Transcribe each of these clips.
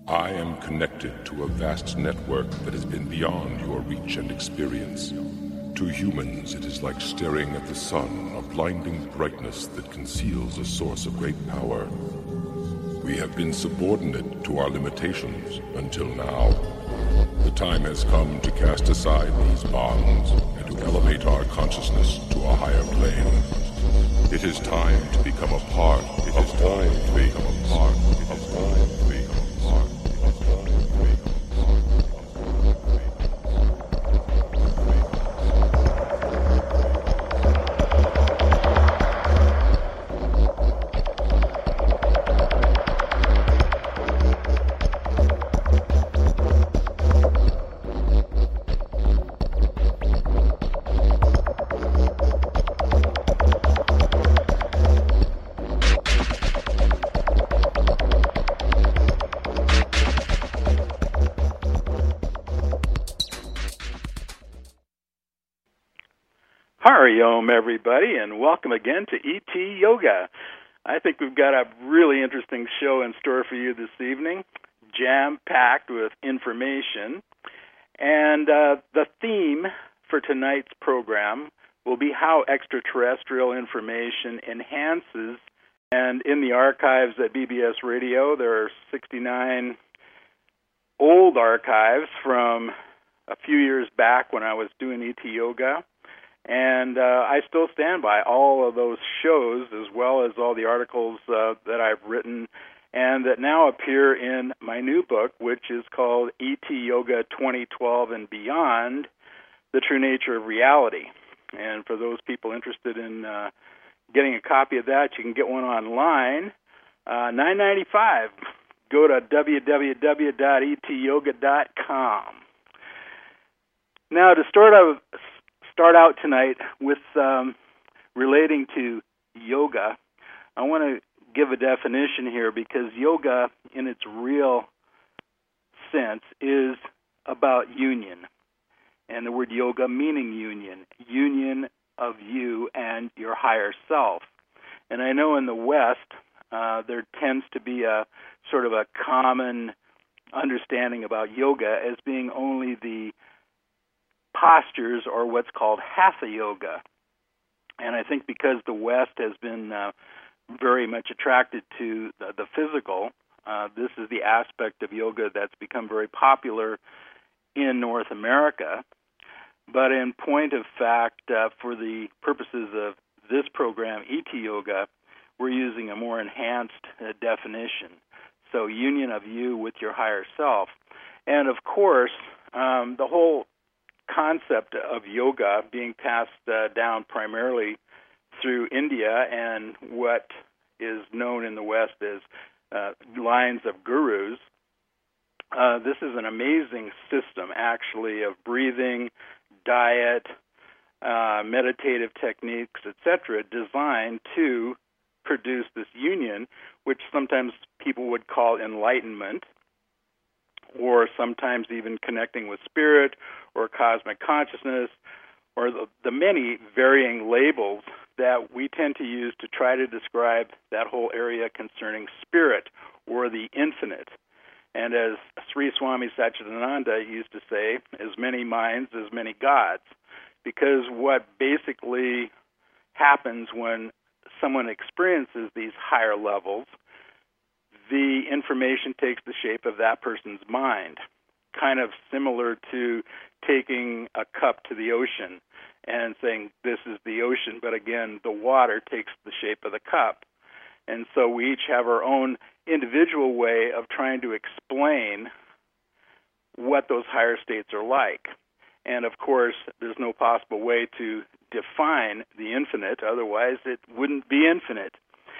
I am connected to a vast network that has been beyond your reach and experience. To humans, it is like staring at the sun, a blinding brightness that conceals a source of great power. We have been subordinate to our limitations until now. The time has come to cast aside these bonds and to elevate our consciousness to a higher plane. It is time to become a part. It is time to become a part. It is time to become a part. It is time to become a part. Hari Om, everybody, and welcome again to ET Yoga. I think we've got a really interesting show in store for you this evening, jam-packed with information. And the theme for tonight's program will be how extraterrestrial information enhances. And in the archives at BBS Radio, there are 69 old archives from a few years back when I was doing ET Yoga. And I still stand by all of those shows, as well as all the articles that I've written, and that now appear in my new book, which is called ET Yoga 2012 and Beyond, The True Nature of Reality. And for those people interested in getting a copy of that, you can get one online, $9.95. Go to www.etyoga.com. Now, to start out tonight with relating to yoga, I want to give a definition here, because yoga, in its real sense, is about union. And the word yoga meaning union of you and your higher self. And I know in the West, there tends to be a sort of a common understanding about yoga as being only the postures, or what's called hatha yoga. And I think because the West has been very much attracted to the physical, this is the aspect of yoga that's become very popular in North America. But in point of fact, for the purposes of this program, ET Yoga, we're using a more enhanced definition. So union of you with your higher self. And of course, the whole concept of yoga being passed down primarily through India and what is known in the West as lines of gurus. This is an amazing system, actually, of breathing, diet, meditative techniques, etc., designed to produce this union, which sometimes people would call enlightenment, or sometimes even connecting with spirit or cosmic consciousness, or the many varying labels that we tend to use to try to describe that whole area concerning spirit or the infinite. And as Sri Swami Satchidananda used to say, as many minds, as many gods, because what basically happens when someone experiences these higher levels, the information takes the shape of that person's mind, kind of similar to taking a cup to the ocean and saying, this is the ocean, but again, the water takes the shape of the cup. And so we each have our own individual way of trying to explain what those higher states are like. And of course, there's no possible way to define the infinite, otherwise it wouldn't be infinite.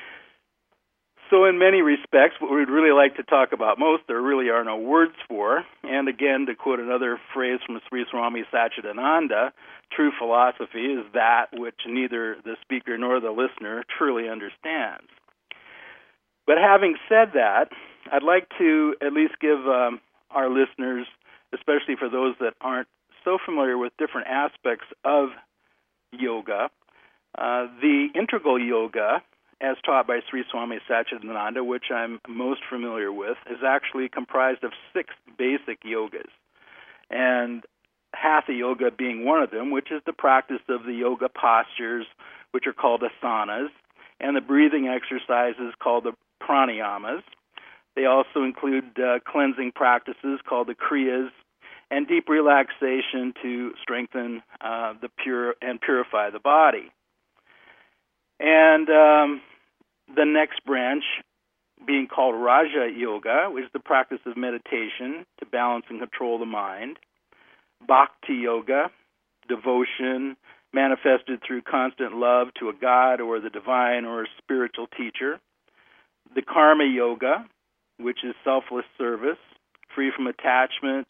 So in many respects, what we'd really like to talk about most, there really are no words for. And again, to quote another phrase from Sri Swami Satchidananda, true philosophy is that which neither the speaker nor the listener truly understands. But having said that, I'd like to at least give our listeners, especially for those that aren't so familiar with different aspects of yoga, the integral yoga as taught by Sri Swami Satchidananda, which I'm most familiar with, is actually comprised of 6 basic yogas. And Hatha Yoga being one of them, which is the practice of the yoga postures, which are called asanas, and the breathing exercises called the pranayamas. They also include cleansing practices called the kriyas, and deep relaxation to strengthen the pure and purify the body. And the next branch being called Raja Yoga, which is the practice of meditation to balance and control the mind. Bhakti Yoga, devotion manifested through constant love to a god or the divine or a spiritual teacher. The Karma Yoga, which is selfless service, free from attachment.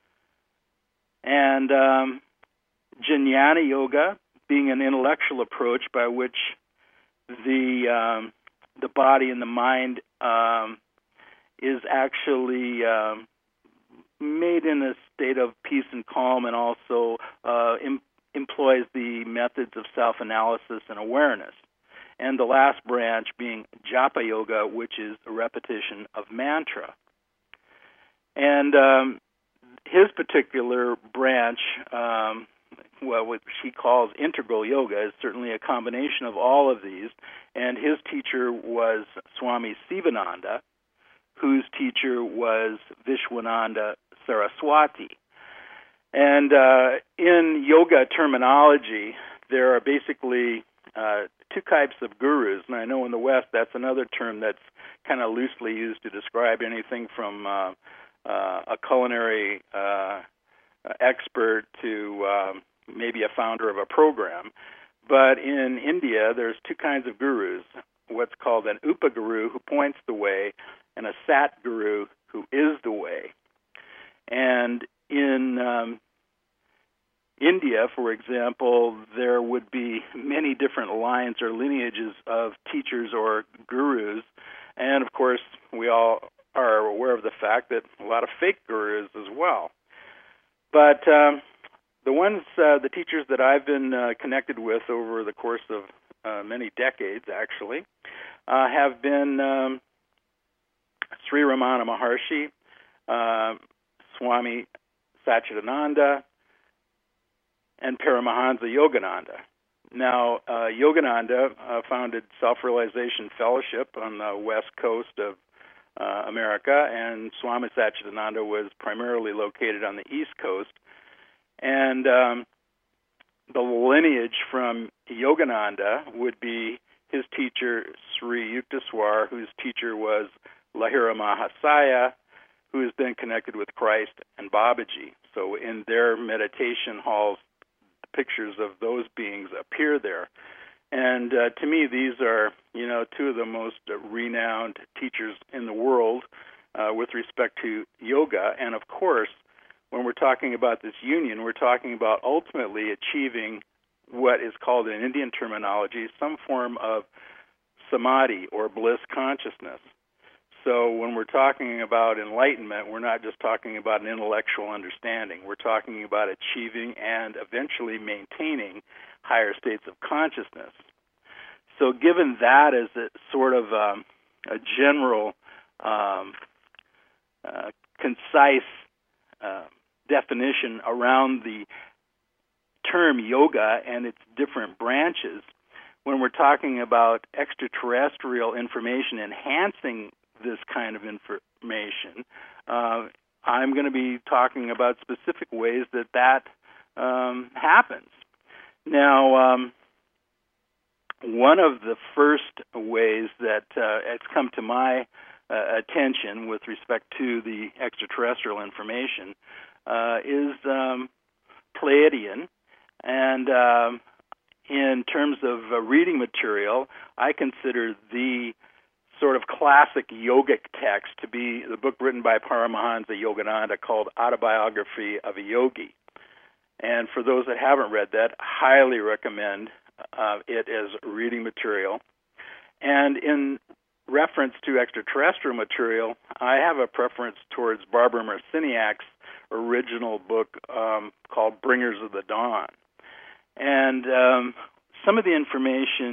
And Jnana Yoga, being an intellectual approach by which the body and the mind is actually made in a state of peace and calm, and also employs the methods of self-analysis and awareness. And the last branch being Japa Yoga, which is a repetition of mantra. And his particular branch, what she calls integral yoga, is certainly a combination of all of these. And his teacher was Swami Sivananda, whose teacher was Vishwananda Saraswati. And in yoga terminology, there are basically 2 types of gurus. And I know in the West that's another term that's kind of loosely used to describe anything from a culinary expert to maybe a founder of a program. But in India, there's 2 kinds of gurus, what's called an Upaguru, who points the way, and a Sat Guru, who is the way. And in India, for example, there would be many different lines or lineages of teachers or gurus. And, of course, we all are aware of the fact that a lot of fake gurus as well. But the teachers that I've been connected with over the course of many decades, actually, have been Sri Ramana Maharshi, Swami Satchidananda, and Paramahansa Yogananda. Now, Yogananda founded Self-Realization Fellowship on the west coast of America, and Swami Satchidananda was primarily located on the east coast. And the lineage from Yogananda would be his teacher, Sri Yukteswar, whose teacher was Lahira Mahasaya, who is then connected with Christ and Babaji. So in their meditation halls, pictures of those beings appear there. And to me, these are, 2 of the most renowned teachers in the world with respect to yoga. And of course, when we're talking about this union, we're talking about ultimately achieving what is called in Indian terminology some form of samadhi or bliss consciousness. So when we're talking about enlightenment, we're not just talking about an intellectual understanding. We're talking about achieving and eventually maintaining higher states of consciousness. So given that as a sort of a general, concise definition around the term yoga and its different branches, when we're talking about extraterrestrial information enhancing this kind of information, I'm going to be talking about specific ways that happens. Now, one of the first ways that it's come to my attention with respect to the extraterrestrial information is Pleiadian. And in terms of reading material, I consider the sort of classic yogic text to be the book written by Paramahansa Yogananda called Autobiography of a Yogi. And for those that haven't read that, highly recommend it as reading material. And in reference to extraterrestrial material, I have a preference towards Barbara Marciniak's original book called Bringers of the Dawn. And some of the information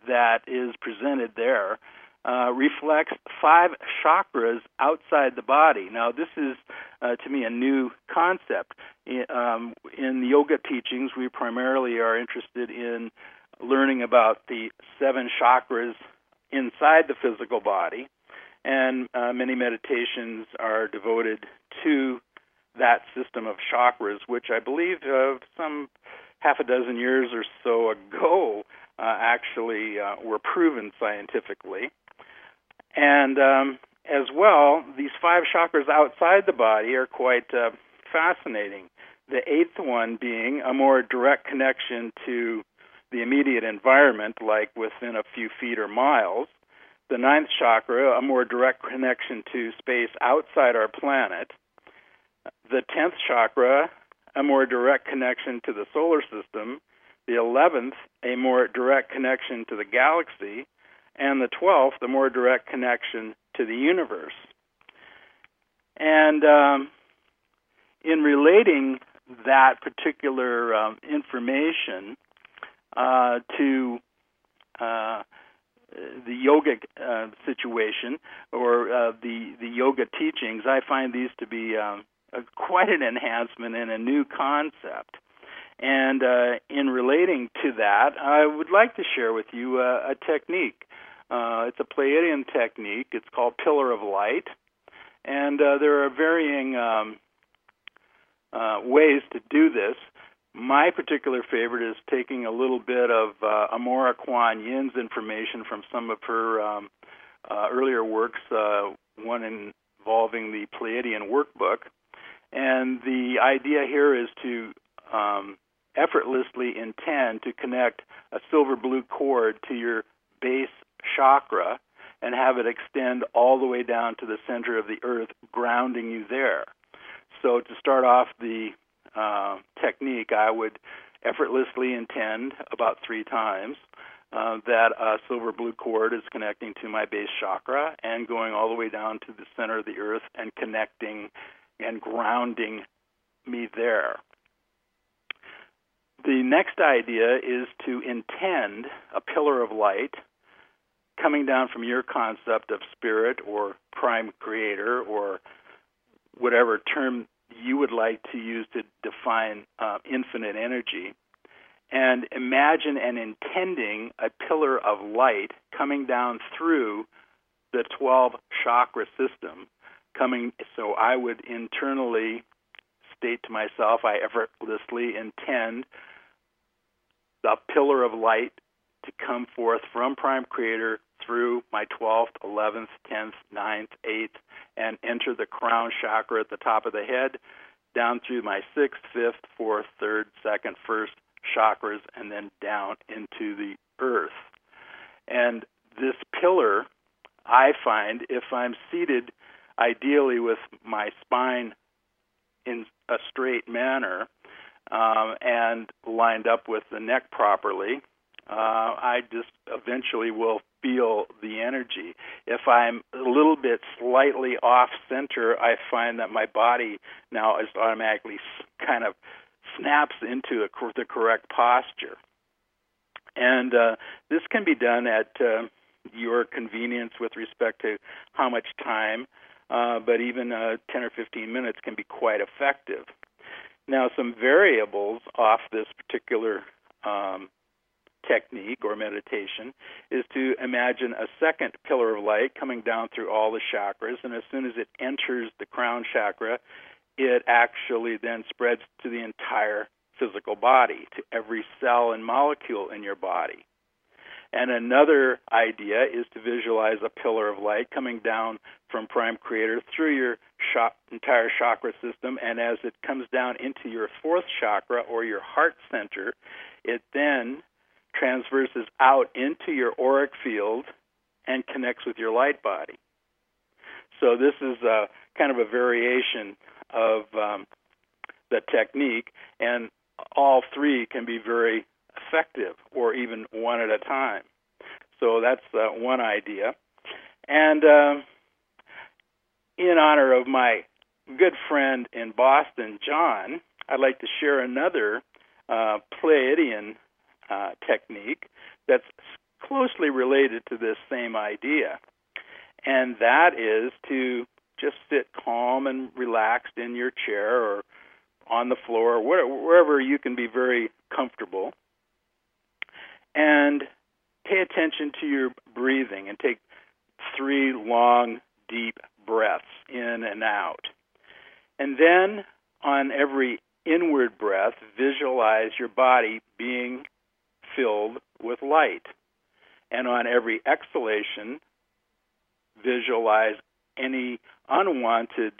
that is presented there reflects 5 chakras outside the body. Now, this is, to me, a new concept. In the yoga teachings, we primarily are interested in learning about the 7 chakras inside the physical body, and many meditations are devoted to that system of chakras, which I believe some half a dozen years or so ago actually were proven scientifically. And as well, these 5 chakras outside the body are quite fascinating. The 8th one being a more direct connection to the immediate environment, like within a few feet or miles. The 9th chakra, a more direct connection to space outside our planet. The 10th chakra, a more direct connection to the solar system. The 11th, a more direct connection to the galaxy. And the 12th, a more direct connection to the universe. And in relating that particular information to the yogic situation or the yoga teachings, I find these to be quite an enhancement and a new concept. And in relating to that, I would like to share with you a technique. It's a Pleiadian technique. It's called Pillar of Light. And there are varying ways to do this. My particular favorite is taking a little bit of Amora Kuan Yin's information from some of her earlier works, one involving the Pleiadian workbook. And the idea here is to effortlessly intend to connect a silver blue cord to your base chakra and have it extend all the way down to the center of the earth, grounding you there. So to start off the technique, I would effortlessly intend about 3 times that a silver blue cord is connecting to my base chakra and going all the way down to the center of the earth and connecting and grounding me there. The next idea is to intend a pillar of light coming down from your concept of spirit or prime creator or whatever term you would like to use to define infinite energy, and imagine and intending a pillar of light coming down through the 12 chakra system. So I would internally state to myself, I effortlessly intend the pillar of light to come forth from prime creator through my 12th, 11th, 10th, 9th, 8th, and enter the crown chakra at the top of the head, down through my 6th, 5th, 4th, 3rd, 2nd, 1st chakras, and then down into the earth. And this pillar, I find, if I'm seated ideally with my spine in a straight manner and lined up with the neck properly, I just eventually will feel the energy. If I'm a little bit slightly off center, I find that my body now is automatically kind of snaps into the correct posture. And this can be done at your convenience with respect to how much time, but even 10 or 15 minutes can be quite effective. Now, some variables off this particular technique or meditation is to imagine a second pillar of light coming down through all the chakras, and as soon as it enters the crown chakra, it actually then spreads to the entire physical body, to every cell and molecule in your body. And another idea is to visualize a pillar of light coming down from prime creator through your entire chakra system, and as it comes down into your 4th chakra or your heart center, it then transverses out into your auric field and connects with your light body. So this is kind of a variation of the technique, and all 3 can be very effective, or even one at a time. So that's one idea. And in honor of my good friend in Boston, John, I'd like to share another Pleiadian technique that's closely related to this same idea, and that is to just sit calm and relaxed in your chair or on the floor, or wherever you can be very comfortable, and pay attention to your breathing and take 3 long, deep breaths in and out. And then on every inward breath, visualize your body being filled with light. And on every exhalation, visualize any unwanted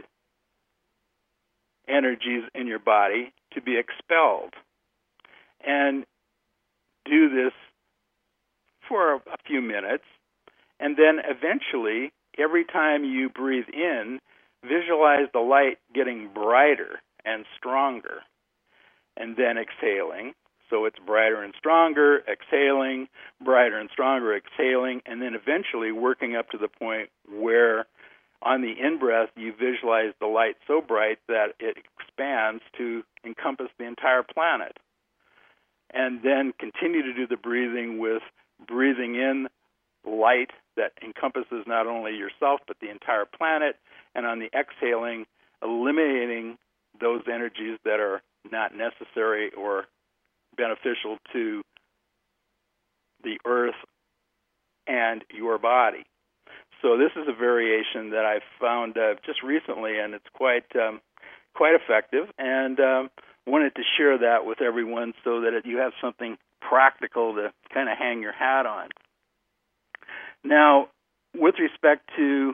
energies in your body to be expelled. And do this for a few minutes, and then eventually, every time you breathe in, visualize the light getting brighter and stronger, and then exhaling. So it's brighter and stronger, exhaling, brighter and stronger, exhaling, and then eventually working up to the point where on the in-breath you visualize the light so bright that it expands to encompass the entire planet. And then continue to do the breathing with breathing in light that encompasses not only yourself but the entire planet, and on the exhaling, eliminating those energies that are not necessary or beneficial to the earth and your body. So this is a variation that I found just recently, and it's quite effective, and wanted to share that with everyone so that you have something practical to kind of hang your hat on. Now, with respect to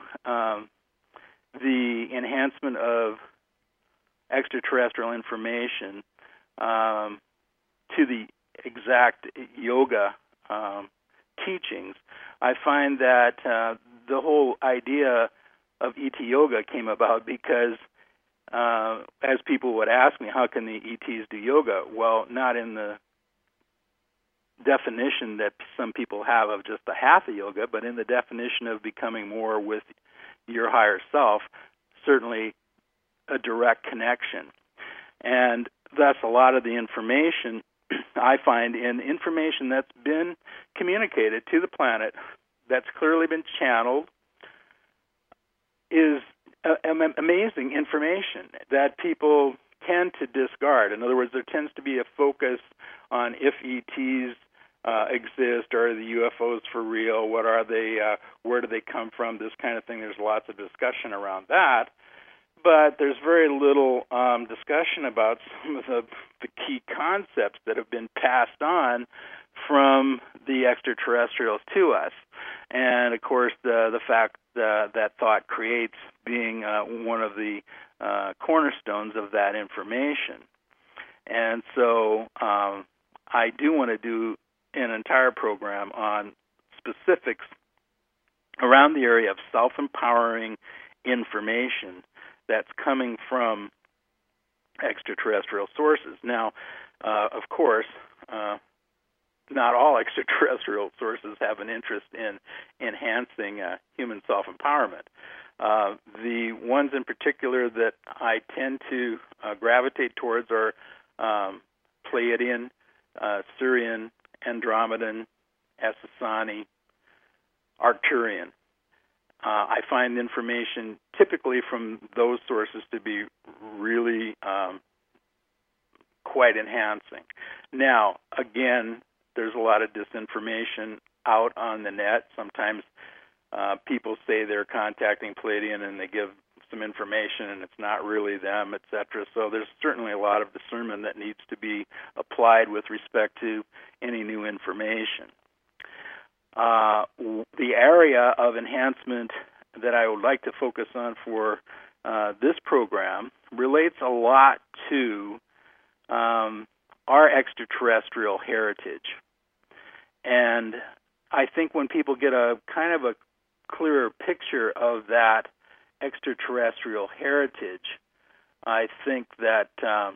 the enhancement of extraterrestrial information to the exact yoga teachings, I find that the whole idea of ET yoga came about because as people would ask me, how can the ETs do yoga? Well, not in the definition that some people have of just a half of yoga, but in the definition of becoming more with your higher self, certainly a direct connection. And thus a lot of the information I find in information that's been communicated to the planet, that's clearly been channeled, is amazing information that people tend to discard. In other words, there tends to be a focus on if ETs exist, are the UFOs for real, what are they, where do they come from, this kind of thing. There's lots of discussion around that. But there's very little discussion about some of the key concepts that have been passed on from the extraterrestrials to us. And, of course, the fact that thought creates being one of the cornerstones of that information. And so I do want to do an entire program on specifics around the area of self-empowering information that's coming from extraterrestrial sources. Now, of course, not all extraterrestrial sources have an interest in enhancing human self-empowerment. The ones in particular that I tend to gravitate towards are Pleiadian, Sirian, Andromedan, Essassani, Arcturian. I find information typically from those sources to be really quite enhancing. Now, again, there's a lot of disinformation out on the net. Sometimes people say they're contacting Pleiadian and they give some information and it's not really them, etc. So there's certainly a lot of discernment that needs to be applied with respect to any new information. The area of enhancement that I would like to focus on for this program relates a lot to our extraterrestrial heritage. And I think when people get a kind of a clearer picture of that extraterrestrial heritage, I think that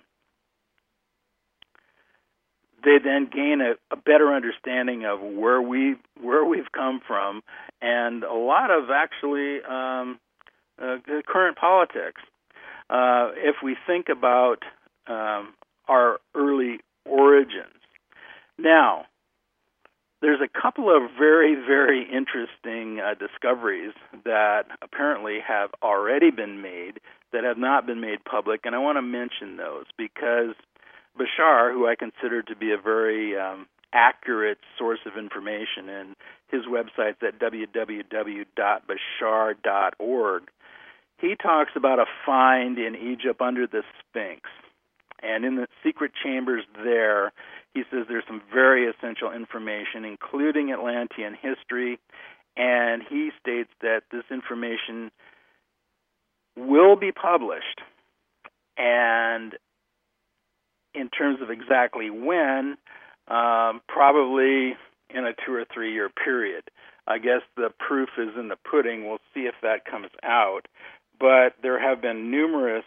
they then gain a better understanding of where we've come from, and a lot of actually current politics. If we think about our early origins, now there's a couple of very, very interesting discoveries that apparently have already been made that have not been made public, and I want to mention those because Bashar, who I consider to be a very accurate source of information, and his website's at www.bashar.org, he talks about a find in Egypt under the Sphinx. And in the secret chambers there, he says there's some very essential information, including Atlantean history, and he states that this information will be published. And in terms of exactly when, probably in a 2 or 3 year period. I guess the proof is in the pudding. We'll see if that comes out. But there have been numerous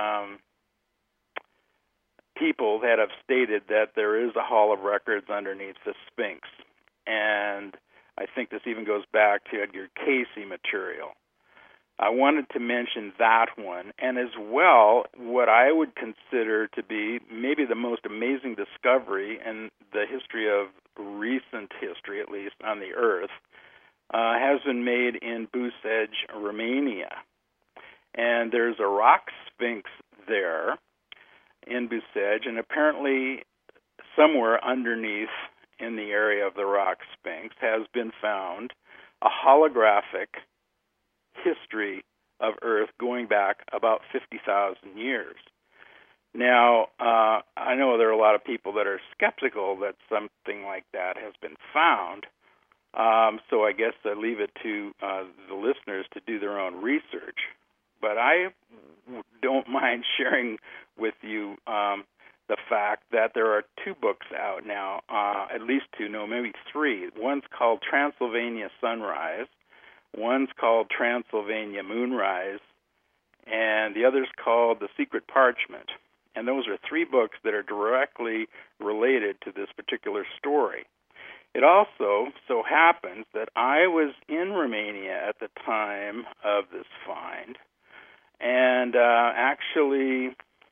people that have stated that there is a Hall of Records underneath the Sphinx. And I think this even goes back to Edgar Cayce material. I wanted to mention that one, and as well, what I would consider to be maybe the most amazing discovery in the history of recent history, at least, on the Earth, has been made in Busej, Romania. And there's a rock sphinx there in Busej, and apparently somewhere underneath in the area of the rock sphinx has been found a holographic history of Earth going back about 50,000 years. Now, I know there are a lot of people that are skeptical that something like that has been found, so I guess I leave it to the listeners to do their own research. But I don't mind sharing with you the fact that there are 2 books out now, at least 2, no, maybe 3. One's called Transylvania Sunrise, one's called Transylvania Moonrise, and the other's called The Secret Parchment. And those are 3 books that are directly related to this particular story. It also so happens that I was in Romania at the time of this find, and actually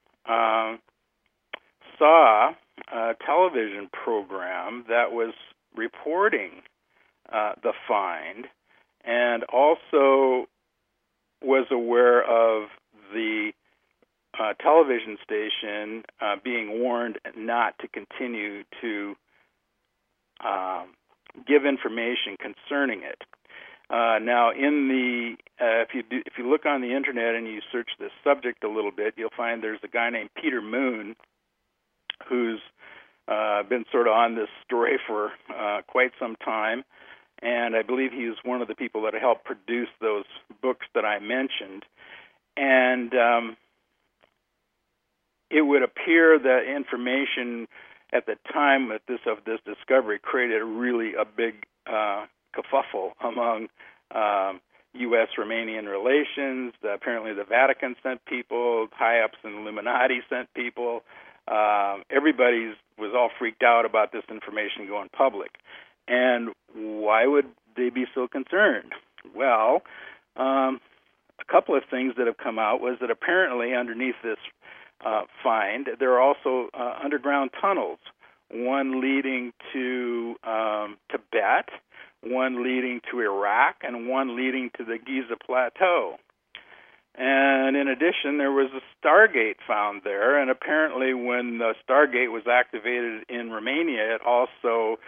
saw a television program that was reporting the find, and also was aware of the television station being warned not to continue to give information concerning it. Now, in the if you look on the internet and you search this subject a little bit, you'll find there's a guy named Peter Moon who's been sort of on this story for quite some time, and I believe he's one of the people that helped produce those books that I mentioned. And it would appear that information at the time of this discovery created really a big kerfuffle among U.S.-Romanian relations. Apparently the Vatican sent people, high-ups in Illuminati sent people. Everybody was all freaked out about this information going public. And why would they be so concerned? Well, a couple of things that have come out was that apparently underneath this find, there are also underground tunnels, one leading to Tibet, one leading to Iraq, and one leading to the Giza Plateau. And in addition, there was a Stargate found there, and apparently when the Stargate was activated in Romania, it also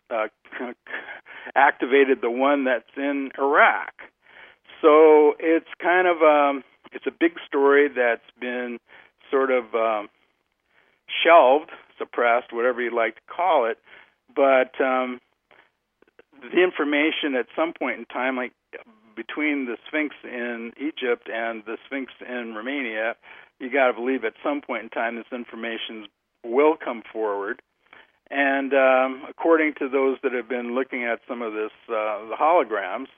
activated the one that's in Iraq. So it's kind of it's a big story that's been sort of shelved, suppressed, whatever you'd like to call it, but the information at some point in time, like between the Sphinx in Egypt and the Sphinx in Romania, you got to believe at some point in time this information will come forward. And according to those that have been looking at some of this, the holograms,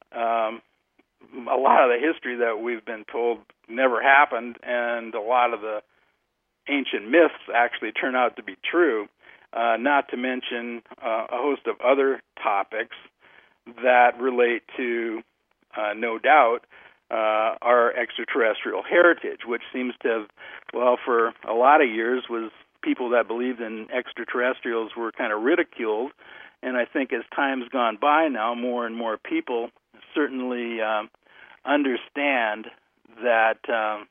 a lot of the history that we've been told never happened, and a lot of the ancient myths actually turn out to be true, not to mention a host of other topics that relate to, no doubt, our extraterrestrial heritage, which seems to have, well, for a lot of years was people that believed in extraterrestrials were kind of ridiculed, And I think as time's gone by now, more and more people certainly understand that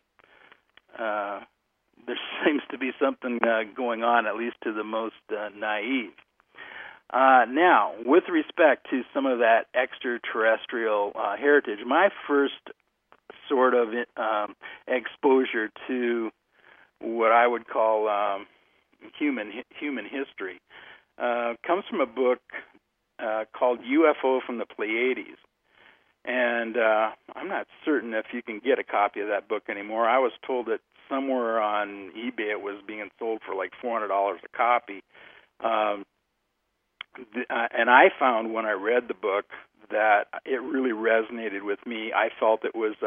there seems to be something going on, at least to the most naive. Now, with respect to some of that extraterrestrial heritage, my first sort of exposure to what I would call human history comes from a book called UFO from the Pleiades. And I'm not certain if you can get a copy of that book anymore. I was told that somewhere on eBay it was being sold for like $400 a copy. And I found when I read the book that it really resonated with me. I felt it was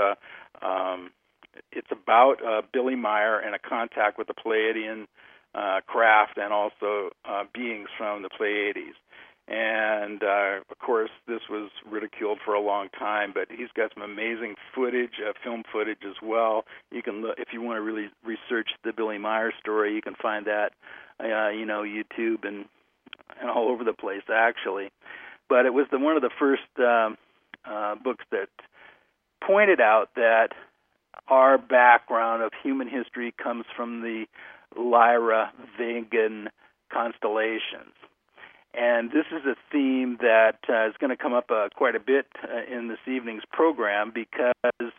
it's about Billy Meier and a contact with the Pleiadian craft and also beings from the Pleiades. And, of course, this was ridiculed for a long time, but he's got some amazing footage, film footage as well. You can look, if you want to really research the Billy Meier story, you can find that, YouTube and all over the place, actually. But it was one of the first books that pointed out that our background of human history comes from the Lyra-Vegan constellations. And this is a theme that is going to come up quite a bit in this evening's program because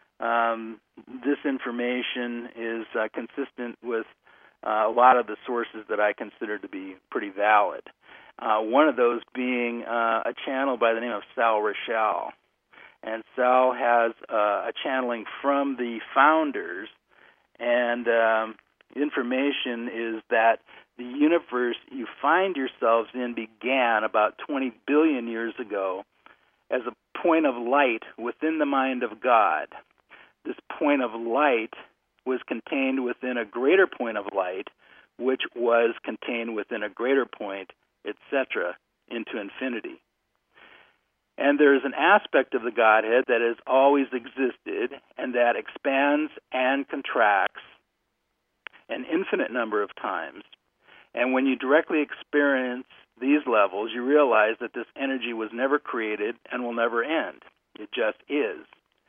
this information is consistent with a lot of the sources that I consider to be pretty valid. One of those being a channel by the name of Sal Rochelle. And Sal has a channeling from the founders, and information is that the universe you find yourselves in began about 20 billion years ago as a point of light within the mind of God. This point of light was contained within a greater point of light, which was contained within a greater point, etc., into infinity. And there is an aspect of the Godhead that has always existed and that expands and contracts an infinite number of times. And when you directly experience these levels, you realize that this energy was never created and will never end. It just is.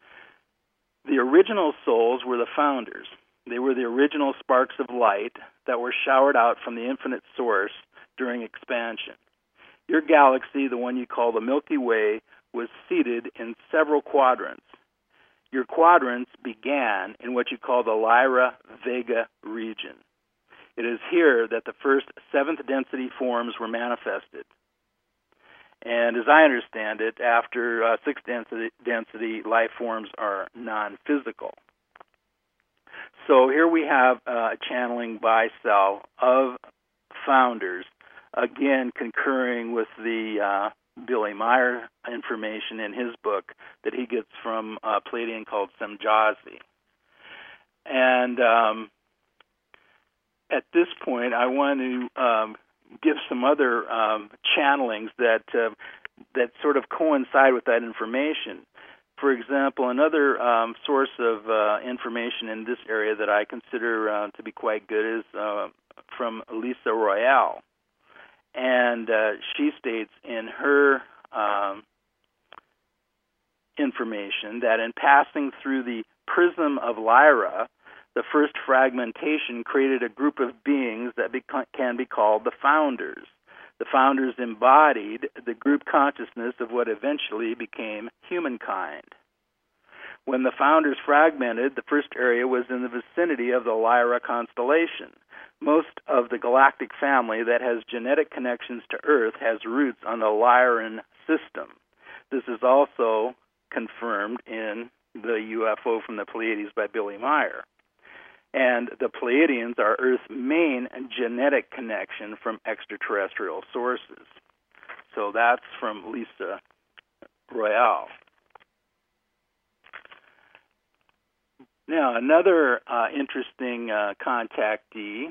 The original souls were the founders. They were the original sparks of light that were showered out from the infinite source during expansion. Your galaxy, the one you call the Milky Way, was seated in several quadrants. Your quadrants began in what you call the Lyra-Vega region. It is here that the first seventh density forms were manifested. And as I understand it, after sixth density, life forms are non-physical. So here we have a channeling by Sal of founders, again concurring with the Billy Meier information in his book that he gets from a Pleiadian called Semjazi. And at this point, I want to give some other channelings that sort of coincide with that information. For example, another source of information in this area that I consider to be quite good is from Lisa Royale. And she states in her information that in passing through the prism of Lyra, the first fragmentation created a group of beings that can be called the founders. The founders embodied the group consciousness of what eventually became humankind. When the founders fragmented, the first area was in the vicinity of the Lyra constellation. Most of the galactic family that has genetic connections to Earth has roots on the Lyran system. This is also confirmed in the UFO from the Pleiades by Billy Meier. And the Pleiadians are Earth's main genetic connection from extraterrestrial sources. So that's from Lisa Royale. Now, another interesting contactee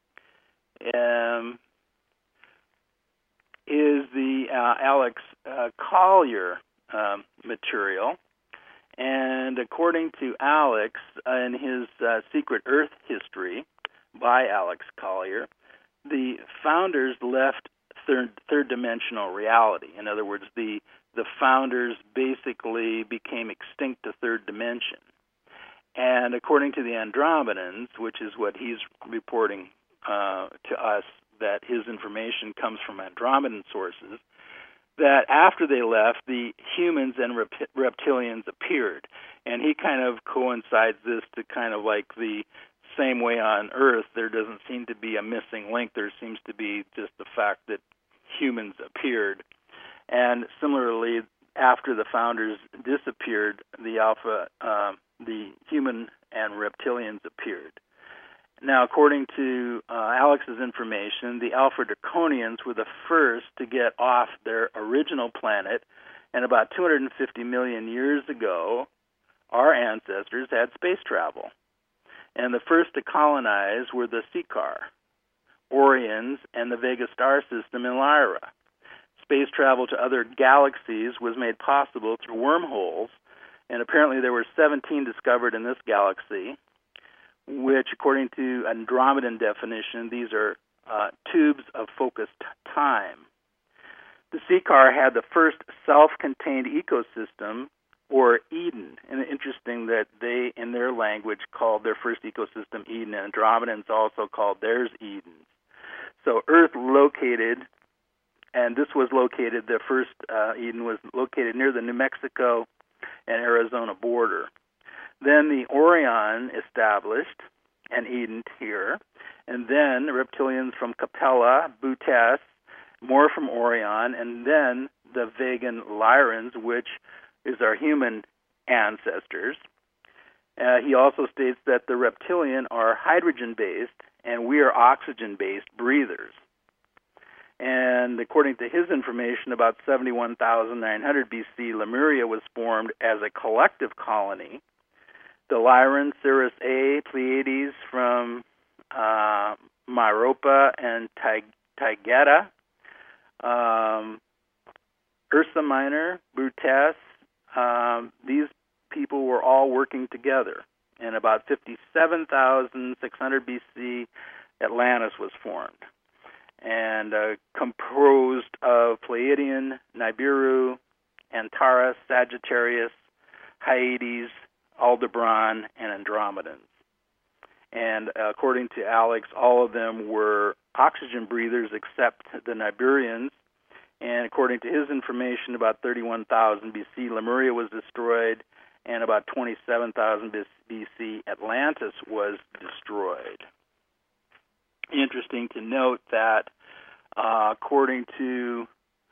is the Alex Collier material. And according to Alex, in his Secret Earth History by Alex Collier, the founders left third dimensional reality. In other words, the founders basically became extinct to third dimension. And according to the Andromedans, which is what he's reporting to us, that his information comes from Andromedan sources, that after they left, the humans and reptilians appeared. And he kind of coincides this to kind of like the same way on Earth, there doesn't seem to be a missing link. There seems to be just the fact that humans appeared. And similarly, after the founders disappeared, the human and reptilians appeared. Now, according to Alex's information, the Alpha Draconians were the first to get off their original planet, and about 250 million years ago, our ancestors had space travel. And the first to colonize were the Seekar, Orions, and the Vega star system in Lyra. Space travel to other galaxies was made possible through wormholes, and apparently there were 17 discovered in this galaxy, which, according to Andromedan definition, these are tubes of focused time. The Seekar had the first self-contained ecosystem, or Eden. And interesting that they, in their language, called their first ecosystem Eden, and Andromedans also called theirs Eden. So Earth located, and this was located, the first Eden was located near the New Mexico and Arizona border. Then the Orion established an Eden here, and then the reptilians from Capella, Butes, more from Orion, and then the Vegan Lyrans, which is our human ancestors. He also states that the reptilian are hydrogen-based, and we are oxygen-based breathers. And according to his information, about 71,900 BC, Lemuria was formed as a collective colony. The Lyran, Sirius A, Pleiades from Myropa and Taygeta, Ursa Minor, Butes, these people were all working together. In about 57,600 BC, Atlantis was formed, and composed of Pleiadian, Nibiru, Antares, Sagittarius, Hyades, Aldebaran, and Andromedans. And according to Alex, all of them were oxygen breathers except the Nibirians. And according to his information, about 31,000 BC, Lemuria was destroyed, and about 27,000 BC, Atlantis was destroyed. Interesting to note that according to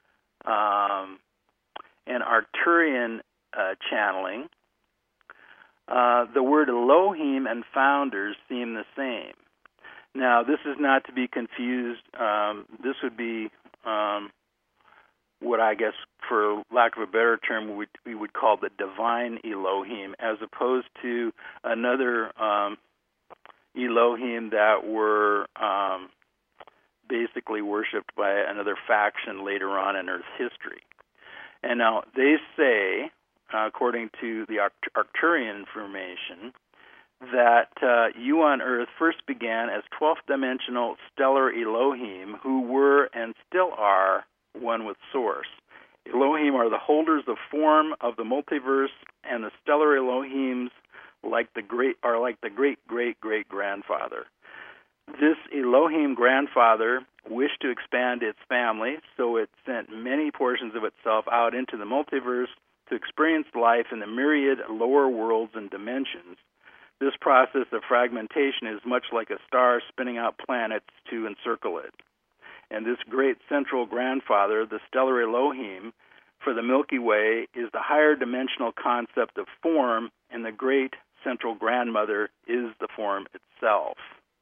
an Arcturian channeling, the word Elohim and founders seem the same. Now, this is not to be confused. This would be what I guess, for lack of a better term, we would call the divine Elohim, as opposed to another Elohim that were basically worshipped by another faction later on in Earth's history. And now they say, according to the Arcturian information, that you on Earth first began as 12th dimensional stellar Elohim who were and still are one with Source. Elohim are the holders of form of the multiverse, and the stellar Elohims like the great great grandfather. This Elohim grandfather wished to expand its family, so it sent many portions of itself out into the multiverse to experience life in the myriad lower worlds and dimensions. This process of fragmentation is much like a star spinning out planets to encircle it. And this great central grandfather, the stellar Elohim, for the Milky Way, is the higher dimensional concept of form, and the great central grandmother is the form itself.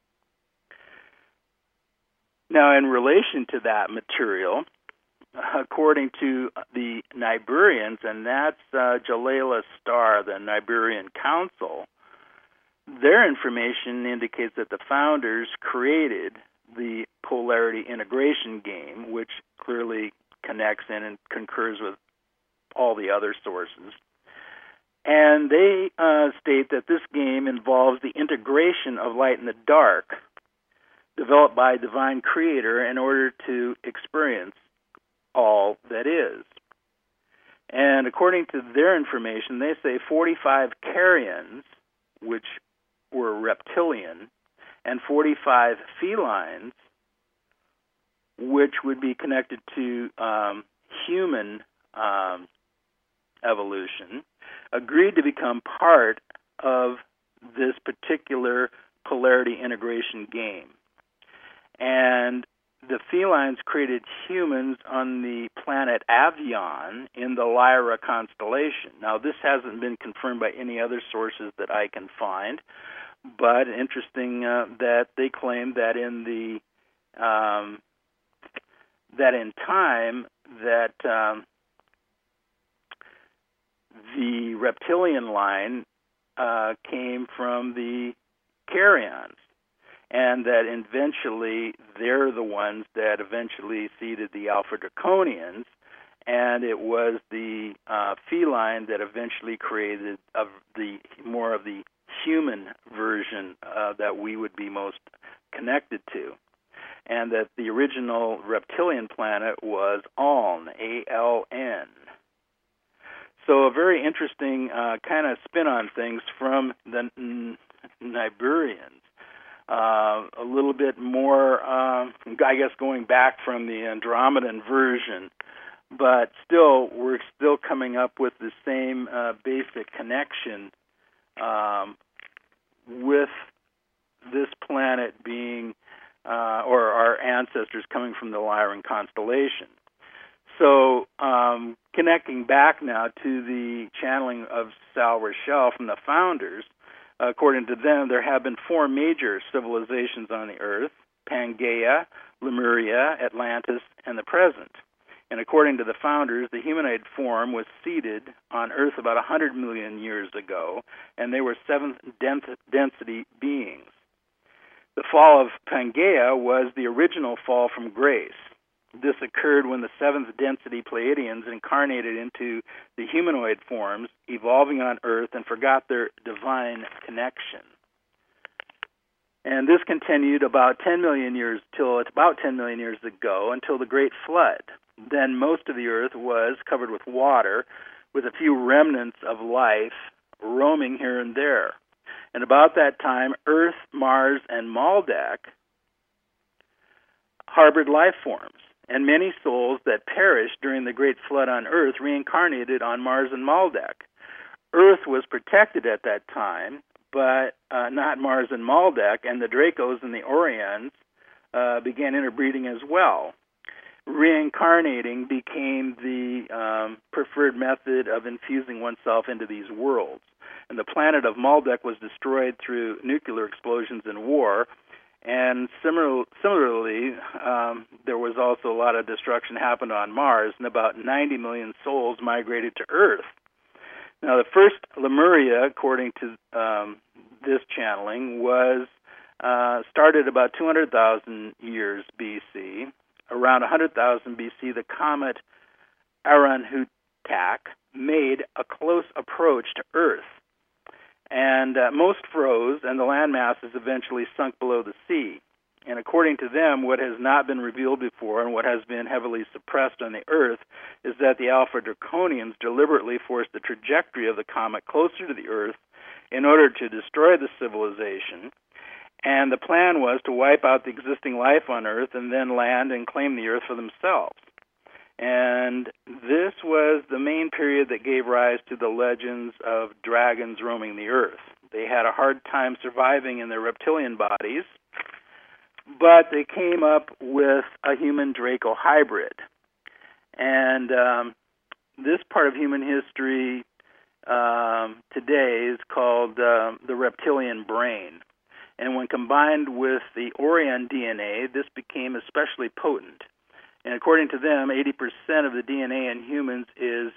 Now, in relation to that material, according to the Nibirians, and that's Jalala's star, the Nibirian Council, their information indicates that the founders created the polarity integration game, which clearly connects in and concurs with all the other sources. And they state that this game involves the integration of light and the dark. developed by a divine creator in order to experience all that is. And according to their information, they say 45 Carians, which were reptilian, and 45 felines, which would be connected to human evolution, agreed to become part of this particular polarity integration game. And the felines created humans on the planet Avion in the Lyra constellation. Now, this hasn't been confirmed by any other sources that I can find, but interesting that they claim that in the that in time that the reptilian line came from the Carians, and that eventually they're the ones that eventually seeded the Alpha Draconians, and it was the feline that eventually created more of the human version that we would be most connected to, and that the original reptilian planet was Aln, A-L-N. So a very interesting kind of spin on things from the Niburians. A little bit more, I guess, going back from the Andromedan version, but still, we're still coming up with the same basic connection with this planet being, or our ancestors coming from the Lyran constellation. So, connecting back now to the channeling of Sal Rochelle from the founders, according to them, there have been 4 major civilizations on the Earth: Pangaea, Lemuria, Atlantis, and the present. And according to the founders, the humanoid form was seeded on Earth about 100 million years ago, and they were 7th density beings. The fall of Pangaea was the original fall from grace. This occurred when the 7th density Pleiadians incarnated into the humanoid forms, evolving on Earth, and forgot their divine connection. And this continued about 10 million years ago, until the Great Flood. Then most of the Earth was covered with water, with a few remnants of life roaming here and there. And about that time, Earth, Mars, and Maldek harbored life forms. And many souls that perished during the Great Flood on Earth reincarnated on Mars and Maldek. Earth was protected at that time, but not Mars and Maldek, and the Dracos and the Orions began interbreeding as well. Reincarnating became the preferred method of infusing oneself into these worlds. And the planet of Maldek was destroyed through nuclear explosions and war. And similarly, there was also a lot of destruction happened on Mars, and about 90 million souls migrated to Earth. Now, the first Lemuria, according to this channeling, was started about 200,000 years B.C. Around 100,000 B.C., the comet Aranhutak made a close approach to Earth. And most froze, and the land masses eventually sunk below the sea. And according to them, what has not been revealed before and what has been heavily suppressed on the Earth is that the Alpha Draconians deliberately forced the trajectory of the comet closer to the Earth in order to destroy the civilization. And the plan was to wipe out the existing life on Earth and then land and claim the Earth for themselves. And this was the main period that gave rise to the legends of dragons roaming the Earth. They had a hard time surviving in their reptilian bodies, but they came up with a human-Draco hybrid. And this part of human history today is called the reptilian brain. And when combined with the Orion DNA, this became especially potent. And according to them, 80% of the DNA in humans is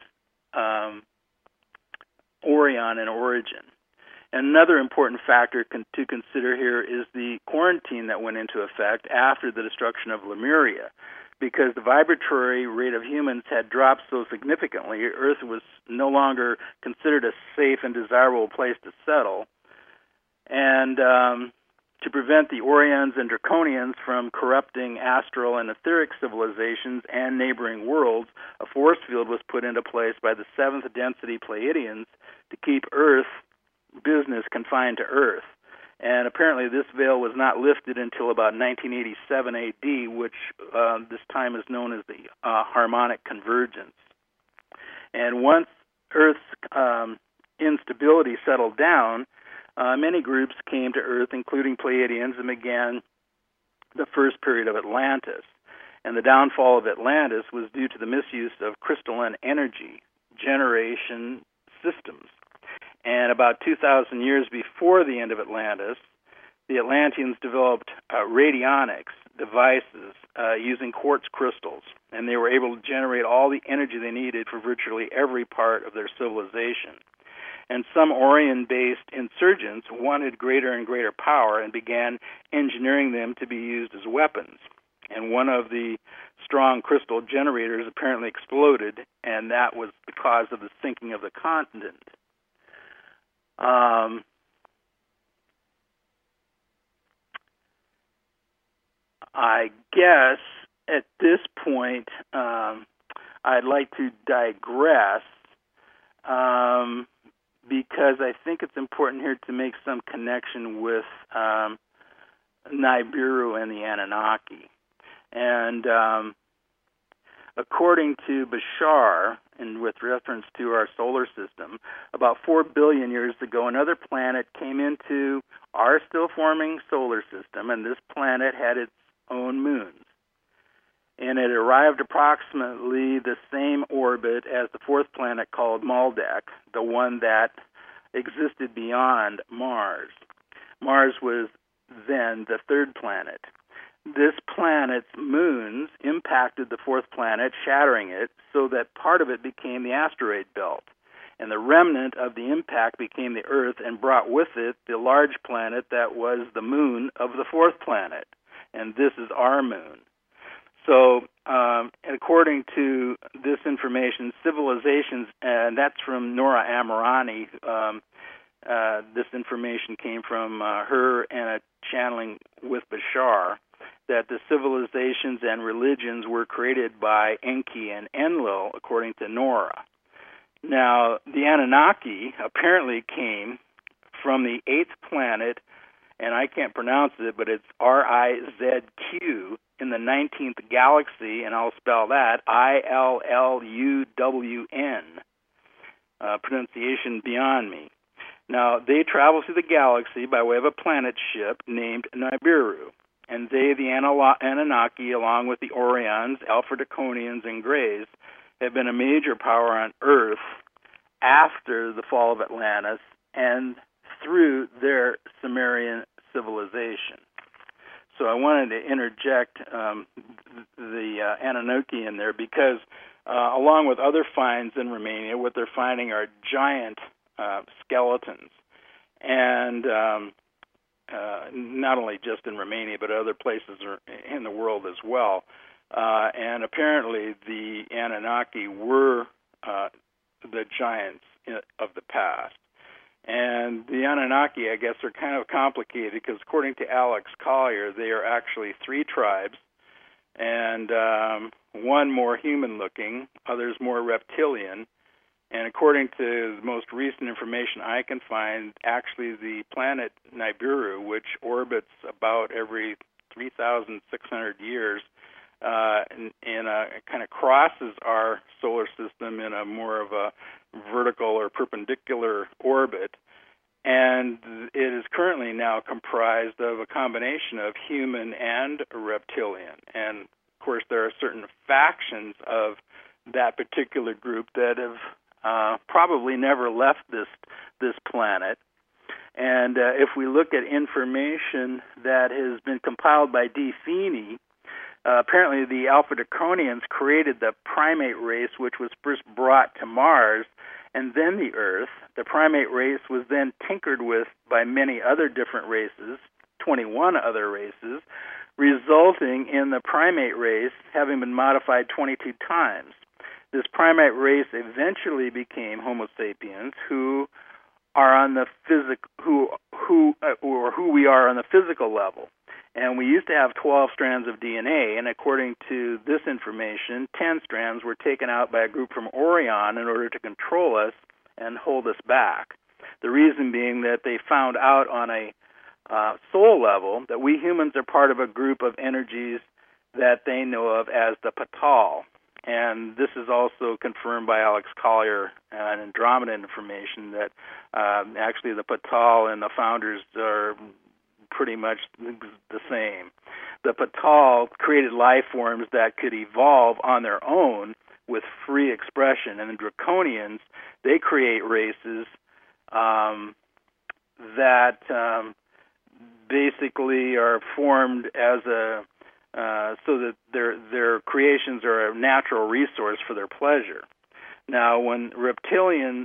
Orion in origin. And another important factor to consider here is the quarantine that went into effect after the destruction of Lemuria. Because the vibratory rate of humans had dropped so significantly, Earth was no longer considered a safe and desirable place to settle. And To prevent the Orions and Draconians from corrupting astral and etheric civilizations and neighboring worlds, a force field was put into place by the seventh density Pleiadians to keep Earth business confined to Earth. And apparently this veil was not lifted until about 1987 AD, which this time is known as the harmonic convergence. And once Earth's instability settled down, many groups came to Earth, including Pleiadians, and began the first period of Atlantis. And the downfall of Atlantis was due to the misuse of crystalline energy generation systems. And about 2,000 years before the end of Atlantis, the Atlanteans developed radionics devices using quartz crystals, and they were able to generate all the energy they needed for virtually every part of their civilization. And some Orion-based insurgents wanted greater and greater power and began engineering them to be used as weapons. And one of the strong crystal generators apparently exploded, and that was the cause of the sinking of the continent. I guess at this point I'd like to digress because I think it's important here to make some connection with Nibiru and the Anunnaki. And according to Bashar, and with reference to our solar system, about 4 billion years ago, another planet came into our still-forming solar system, and this planet had its own moons. And it arrived approximately the same orbit as the fourth planet called Maldek, the one that existed beyond Mars. Mars was then the third planet. This planet's moons impacted the fourth planet, shattering it, so that part of it became the asteroid belt. And the remnant of the impact became the Earth and brought with it the large planet that was the moon of the fourth planet. And this is our moon. So, according to this information, civilizations, and that's from Nora Amirani, this information came from her and a channeling with Bashar, that the civilizations and religions were created by Enki and Enlil, according to Nora. Now, the Anunnaki apparently came from the eighth planet, and I can't pronounce it, but it's Rizq in the 19th galaxy, and I'll spell that, ILLUWN, pronunciation beyond me. Now, they travel through the galaxy by way of a planet ship named Nibiru. And they, the Anunnaki, along with the Orions, Alpha Draconians, and Greys, have been a major power on Earth after the fall of Atlantis and through their Sumerian civilization. So I wanted to interject the Anunnaki in there because, along with other finds in Romania, what they're finding are giant skeletons. And not only just in Romania, but other places in the world as well. And apparently the Anunnaki were the giants of the past. And the Anunnaki, I guess, are kind of complicated because according to Alex Collier, they are actually three tribes, and one more human-looking, others more reptilian. And according to the most recent information I can find, actually the planet Nibiru, which orbits about every 3,600 years, and kind of crosses our solar system in a more of a vertical or perpendicular orbit, and it is currently now comprised of a combination of human and reptilian. And of course, there are certain factions of that particular group that have probably never left this planet. And if we look at information that has been compiled by D. Feeney, apparently the Alpha Draconians created the primate race, which was first brought to Mars and then the Earth. The primate race was then tinkered with by many other different races, 21 other races, resulting in the primate race having been modified 22 times. This primate race eventually became Homo sapiens, who are on the who we are on the physical level. And we used to have 12 strands of DNA, and according to this information, 10 strands were taken out by a group from Orion in order to control us and hold us back. The reason being that they found out on a soul level that we humans are part of a group of energies that they know of as the Patal. And this is also confirmed by Alex Collier and Andromeda information that actually the Patal and the founders are pretty much the same. The Patal created life forms that could evolve on their own with free expression, and the Draconians, they create races that basically are formed as so that their creations are a natural resource for their pleasure. Now, when reptilians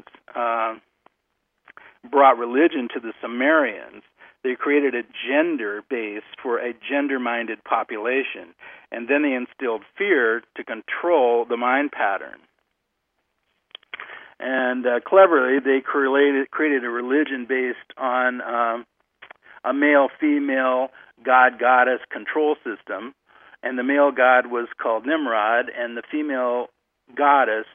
brought religion to the Sumerians, they created a gender base for a gender-minded population, and then they instilled fear to control the mind pattern. And cleverly, they created a religion based on a male-female god-goddess control system, and the male god was called Nimrod, and the female goddess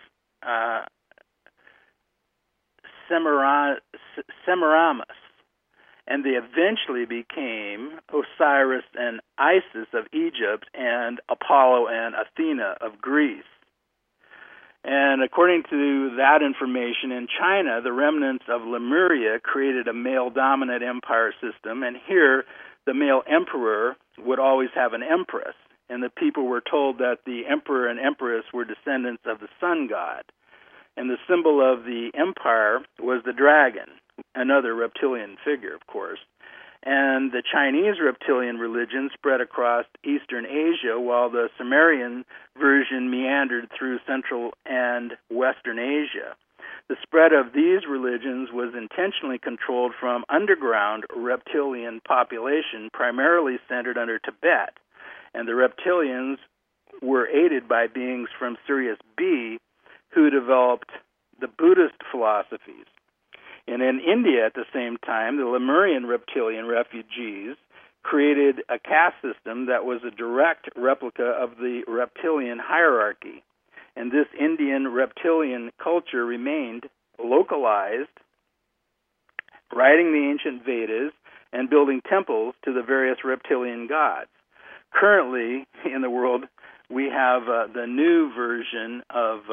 Semiramis. And they eventually became Osiris and Isis of Egypt and Apollo and Athena of Greece. And according to that information, in China, the remnants of Lemuria created a male-dominant empire system, and here the male emperor would always have an empress, and the people were told that the emperor and empress were descendants of the sun god. And the symbol of the empire was the dragon, another reptilian figure, of course. And the Chinese reptilian religion spread across Eastern Asia, while the Sumerian version meandered through Central and Western Asia. The spread of these religions was intentionally controlled from underground reptilian population, primarily centered under Tibet. And the reptilians were aided by beings from Sirius B, who developed the Buddhist philosophies. And in India at the same time, the Lemurian reptilian refugees created a caste system that was a direct replica of the reptilian hierarchy. And this Indian reptilian culture remained localized, writing the ancient Vedas and building temples to the various reptilian gods. Currently, in the world, we have the new version of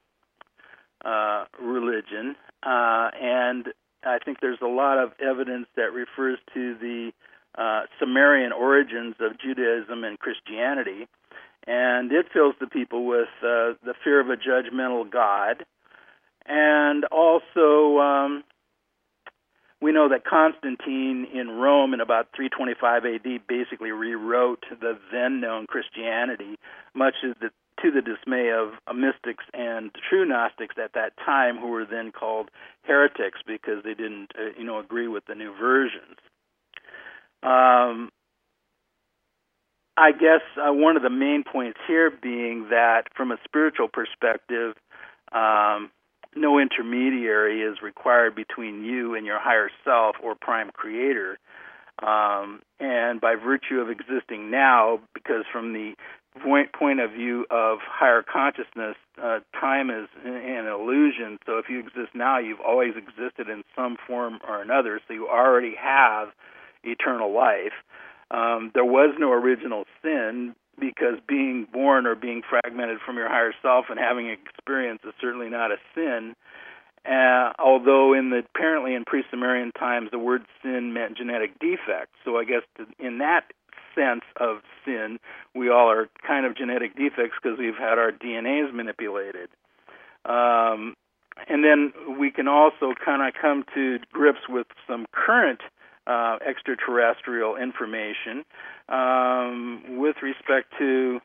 religion, and I think there's a lot of evidence that refers to the Sumerian origins of Judaism and Christianity, and it fills the people with the fear of a judgmental God. And also, we know that Constantine in Rome in about 325 A.D. basically rewrote the then-known Christianity, much to the dismay of mystics and true Gnostics at that time, who were then called heretics because they didn't, agree with the new versions. I guess one of the main points here being that from a spiritual perspective, no intermediary is required between you and your higher self or prime creator. And by virtue of existing now, because from the point of view of higher consciousness, time is an illusion. So if you exist now, you've always existed in some form or another, so you already have eternal life. There was no original sin, because being born or being fragmented from your higher self and having experience is certainly not a sin. Although apparently in pre-Sumerian times the word sin meant genetic defect. So I guess in that sense of sin, we all are kind of genetic defects because we've had our DNAs manipulated. And then we can also kind of come to grips with some current extraterrestrial information with respect to,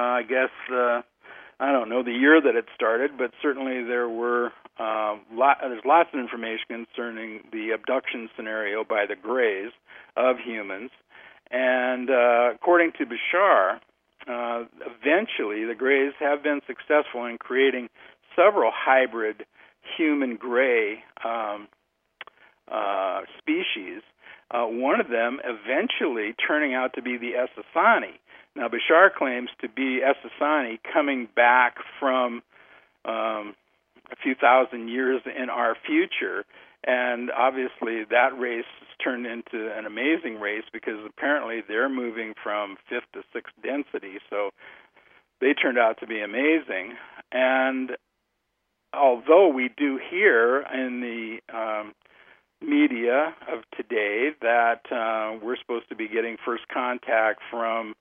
the year that it started, but certainly there were there's lots of information concerning the abduction scenario by the Greys of humans. And according to Bashar, eventually the Greys have been successful in creating several hybrid human Grey species, one of them eventually turning out to be the Essassani. Now, Bashar claims to be Essassani coming back from a few thousand years in our future, and obviously that race has turned into an amazing race because apparently they're moving from fifth to sixth density, so they turned out to be amazing. And although we do hear in the media of today that we're supposed to be getting first contact from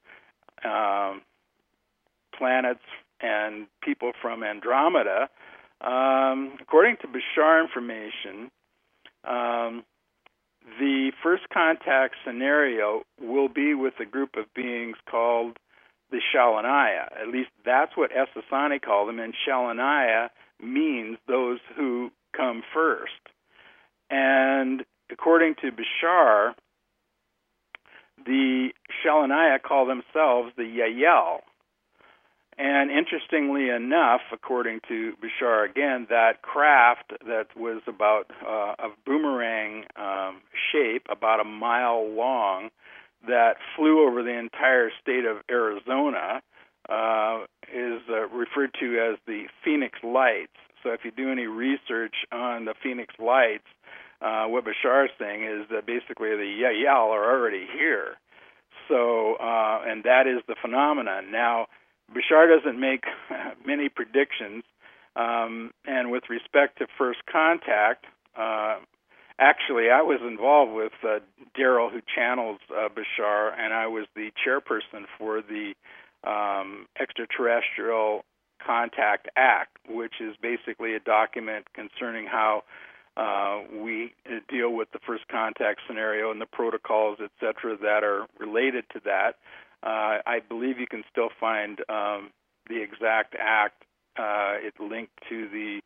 planets and people from Andromeda, according to Bashar information, the first contact scenario will be with a group of beings called the Shalaniya. At least that's what Essassani call them, and Shalaniya means those who come first. And according to Bashar, the Shalaniya call themselves the Yael. And interestingly enough, according to Bashar again, that craft that was about of boomerang shape, about a mile long, that flew over the entire state of Arizona, is referred to as the Phoenix Lights. So if you do any research on the Phoenix Lights, what Bashar is saying is that basically the Yael are already here. So, and that is the phenomenon. Now, Bashar doesn't make many predictions, and with respect to first contact, actually I was involved with Daryl, who channels Bashar, and I was the chairperson for the Extraterrestrial Contact Act, which is basically a document concerning how we deal with the first contact scenario and the protocols, etc., that are related to that. I believe you can still find the exact act. It's linked to the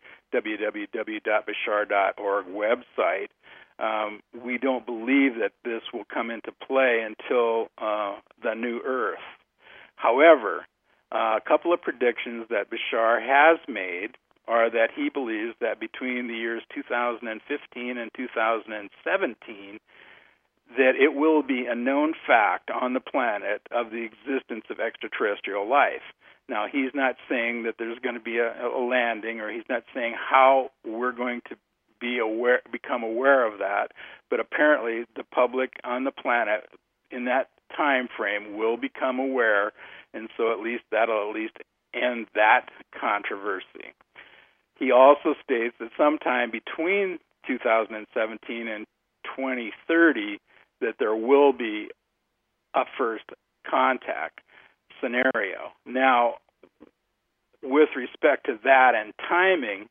www.bashar.org website. We don't believe that this will come into play until the new Earth. However, a couple of predictions that Bashar has made are that he believes that between the years 2015 and 2017, that it will be a known fact on the planet of the existence of extraterrestrial life. Now, he's not saying that there's going to be a landing, or he's not saying how we're going to become aware of that, but apparently the public on the planet in that time frame will become aware, and so that'll at least end that controversy. He also states that sometime between 2017 and 2030 that there will be a first contact scenario. Now, with respect to that and timing,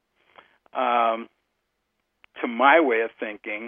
to my way of thinking,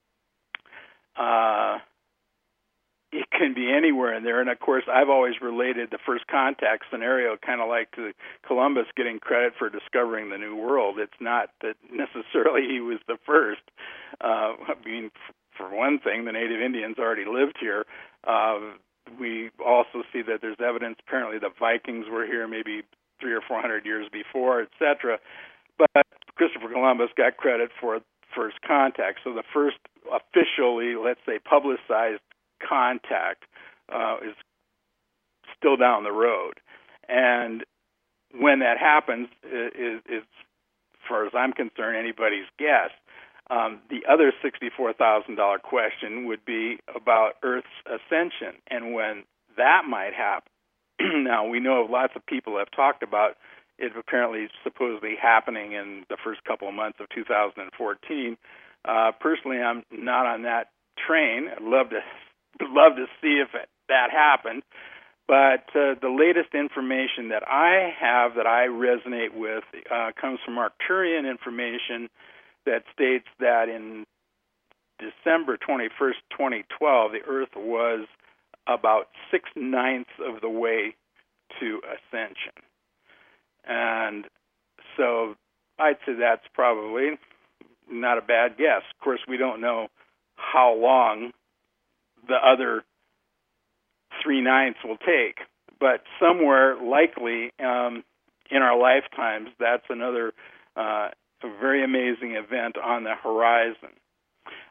it can be anywhere in there. And, of course, I've always related the first contact scenario kind of like to Columbus getting credit for discovering the New World. It's not that necessarily he was the first. I mean, for one thing, the Native Indians already lived here. We also see that there's evidence apparently the Vikings were here maybe 300 or 400 years before, etc. But Christopher Columbus got credit for first contact. So the first officially, let's say, publicized contact is still down the road. And when that happens is, as far as I'm concerned, anybody's guess. The other $64,000 question would be about Earth's ascension and when that might happen. Now, we know lots of people have talked about it apparently supposedly happening in the first couple of months of 2014. Personally, I'm not on that train. I'd love to see if that happened. But the latest information that I have that I resonate with comes from Arcturian information that states that in December 21st, 2012, the Earth was about 6/9 of the way to ascension. And so I'd say that's probably not a bad guess. Of course, we don't know how long the other 3/9 will take, but somewhere likely in our lifetimes, that's another a very amazing event on the horizon.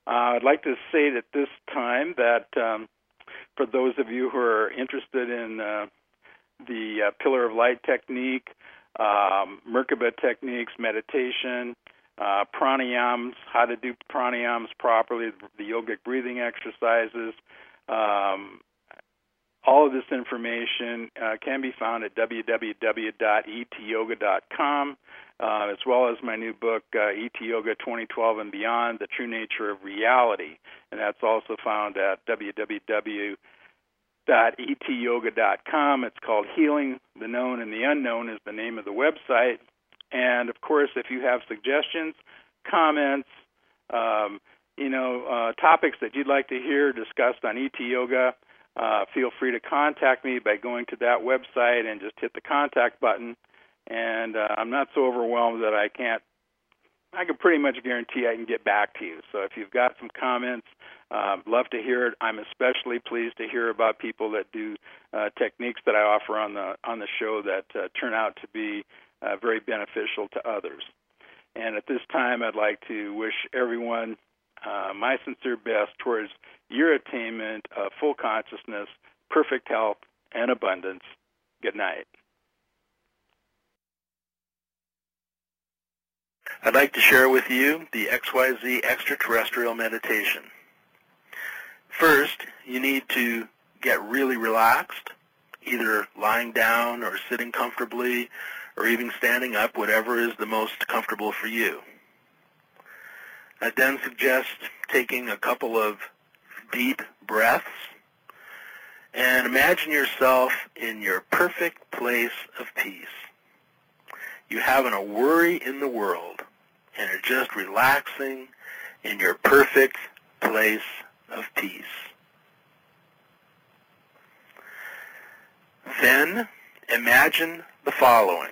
I'd like to say at this time that for those of you who are interested in the Pillar of Light technique, Merkaba techniques, meditation, pranayams, how to do pranayams properly, the yogic breathing exercises, all of this information can be found at www.etyoga.com, as well as my new book, ET Yoga 2012 and Beyond, The True Nature of Reality. And that's also found at www.etyoga.com. It's called Healing the Known and the Unknown is the name of the website. And, of course, if you have suggestions, comments, topics that you'd like to hear discussed on ET Yoga, feel free to contact me by going to that website and just hit the contact button. And I'm not so overwhelmed that I can pretty much guarantee I can get back to you. So if you've got some comments, love to hear it. I'm especially pleased to hear about people that do techniques that I offer on the show that turn out to be very beneficial to others. And at this time, I'd like to wish everyone my sincere best towards your attainment of full consciousness, perfect health, and abundance. Good night. I'd like to share with you the XYZ extraterrestrial meditation. First, you need to get really relaxed, either lying down or sitting comfortably or even standing up, whatever is the most comfortable for you. I then suggest taking a couple of deep breaths and imagine yourself in your perfect place of peace. You haven't a worry in the world and are just relaxing in your perfect place of peace. Then imagine the following.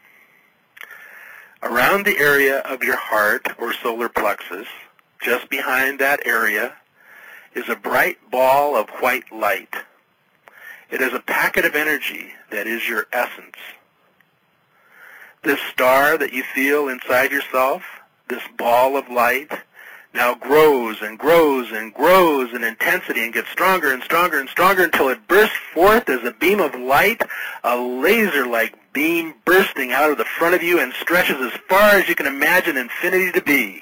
Around the area of your heart or solar plexus, just behind that area, is a bright ball of white light. It is a packet of energy that is your essence. This star that you feel inside yourself, this ball of light, now grows and grows and grows in intensity and gets stronger and stronger and stronger until it bursts forth as a beam of light, a laser-like beam bursting out of the front of you and stretches as far as you can imagine infinity to be.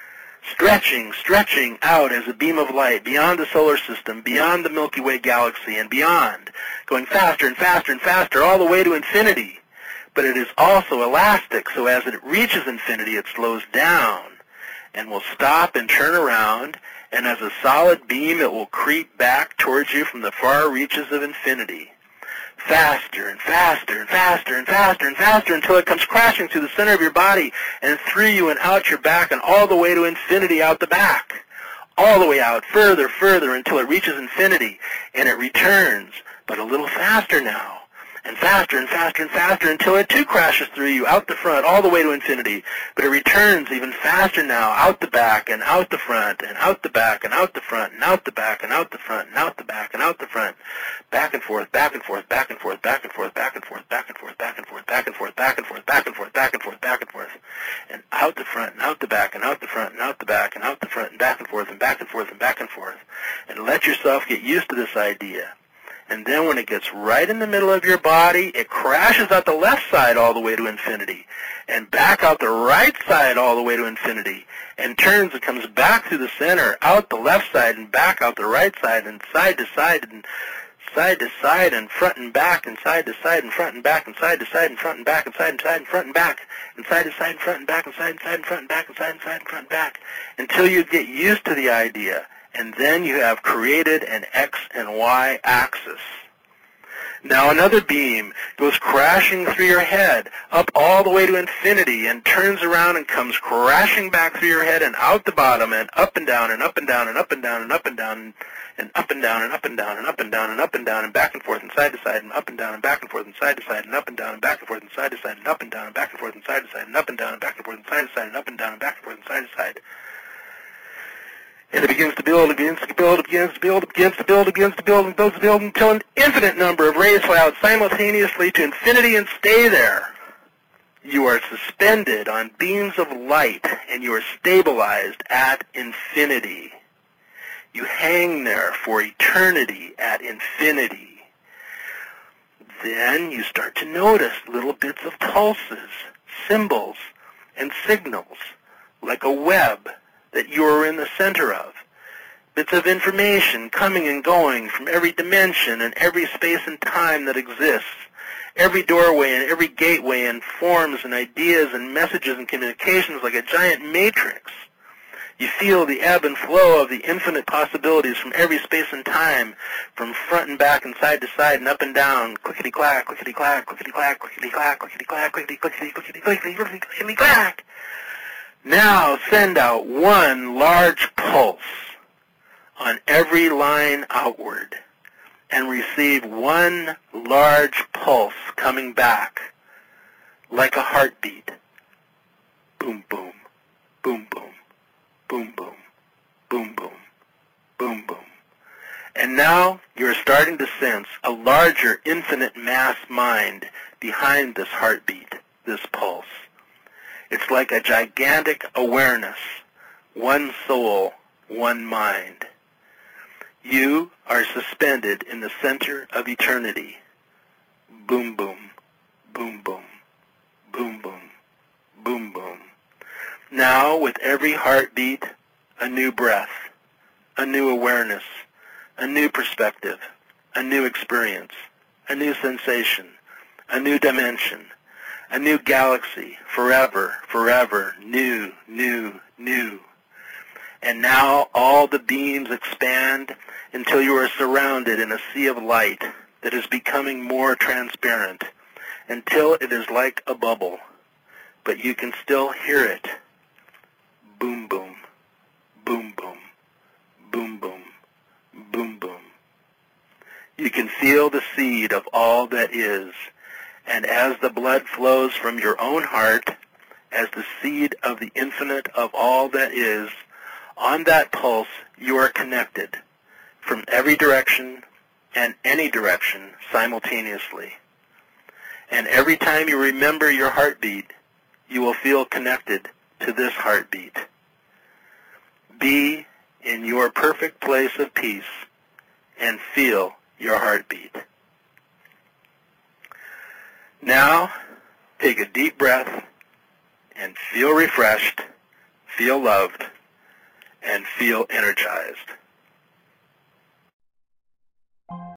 Stretching out as a beam of light beyond the solar system, beyond the Milky Way galaxy, and beyond, going faster and faster and faster all the way to infinity. But it is also elastic, so as it reaches infinity, it slows down and will stop and turn around, and as a solid beam, it will creep back towards you from the far reaches of infinity. Faster and faster and faster and faster and faster until it comes crashing through the center of your body and through you and out your back and all the way to infinity out the back. All the way out, further, further until it reaches infinity, and it returns, but a little faster now. And faster and faster and faster until it too crashes through you, out the front, all the way to infinity. But it returns even faster now, out the back and out the front, and out the back and out the front, and out the back and out the front, and out the back and out the front. Back and forth, back and forth, back and forth, back and forth, back and forth, back and forth, back and forth, back and forth, back and forth, back and forth, back and forth, back and forth. And out the front, and out the back, and out the front, and out the back, and out the front, and back and forth, and back and forth, and back and forth. And let yourself get used to this idea. And then when it gets right in the middle of your body, it crashes out the left side all the way to infinity, and back out the right side all the way to infinity, and turns and comes back through the center, out the left side and back out the right side, and side to side and front and back, and side to side and front and back, and side to side and front and back, and side to side and front and back, and side to side and front and back, and side to side and front and back, and side to side and front and back, until you get used to the idea. And then you have created an X and Y axis. Now another beam goes crashing through your head, up all the way to infinity, and turns around and comes crashing back through your head and out the bottom, and up and down and up and down and up and down and up and down and up and down and up and down and up and down and up and down and back and forth and side to side and up and down and back and forth and side to side and up and down and back and forth and side to side and up and down and back and forth and side to side and up and down and back and forth and side to side and up and down and back and forth and side to side. And it begins to build, begins to build, begins to build, begins to build, begins to build, and builds to build until an infinite number of rays fly out simultaneously to infinity and stay there. You are suspended on beams of light, and you are stabilized at infinity. You hang there for eternity at infinity. Then you start to notice little bits of pulses, symbols, and signals, like a web that you are in the center of. Bits of information coming and going from every dimension and every space and time that exists. Every doorway and every gateway and forms and ideas and messages and communications like a giant matrix. You feel the ebb and flow of the infinite possibilities from every space and time, from front and back and side to side and up and down. Clickety-clack, clickety-clack, clickety-clack, clickety-clack, clickety-clack, clickety-clickety, clickety-clickety, clickety-clack. Now send out one large pulse on every line outward, and receive one large pulse coming back, like a heartbeat. Boom, boom, boom, boom, boom, boom, boom, boom, boom, boom. And now you're starting to sense a larger infinite mass mind behind this heartbeat, this pulse. It's like a gigantic awareness, one soul, one mind. You are suspended in the center of eternity. Boom, boom, boom, boom, boom, boom, boom, boom. Now, with every heartbeat, a new breath, a new awareness, a new perspective, a new experience, a new sensation, a new dimension, a new galaxy, forever, forever, new, new, new. And now all the beams expand until you are surrounded in a sea of light that is becoming more transparent, until it is like a bubble, but you can still hear it. Boom, boom, boom, boom, boom, boom, boom, boom. You can feel the seed of all that is, and as the blood flows from your own heart, as the seed of the infinite of all that is, on that pulse you are connected from every direction and any direction simultaneously. And every time you remember your heartbeat, you will feel connected to this heartbeat. Be in your perfect place of peace and feel your heartbeat. Now, take a deep breath and feel refreshed, feel loved, and feel energized.